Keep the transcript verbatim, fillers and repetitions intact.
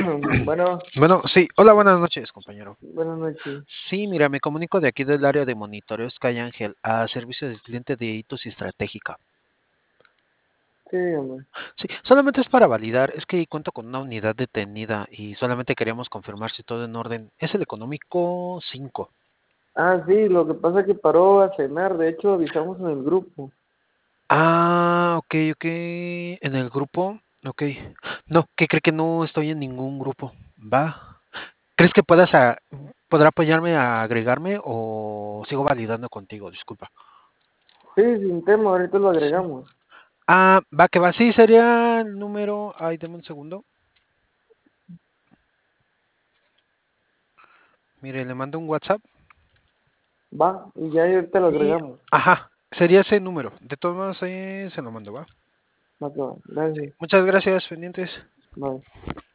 Bueno, Bueno, sí. Hola, buenas noches, compañero. buenas noches. Sí, mira, me comunico de aquí del área de monitoreo Sky Ángel a servicio del cliente de Hitos y Estratégica. Sí, dígame. Sí, solamente es para validar, es que cuento con una unidad detenida y solamente queríamos confirmar si todo en orden. Es el económico cinco. Ah, sí, lo que pasa es que paró a cenar. De hecho, avisamos en el grupo. Ah, ok, ok. En el grupo, ok. No, ¿qué cree que no estoy en ningún grupo? Va. ¿Crees que puedas a- podrá apoyarme a agregarme o sigo validando contigo? Disculpa. Sí, sin tema, ahorita lo Sí. agregamos. Ah, va que va. Sí, sería el número. Ay, deme un segundo. Mire, le mando un WhatsApp. Va, y ya ahorita lo Y, agregamos. ajá, sería ese número. De todos modos, ahí se lo mando, ¿va? Va, que va. Gracias. Muchas gracias, pendientes. Bye.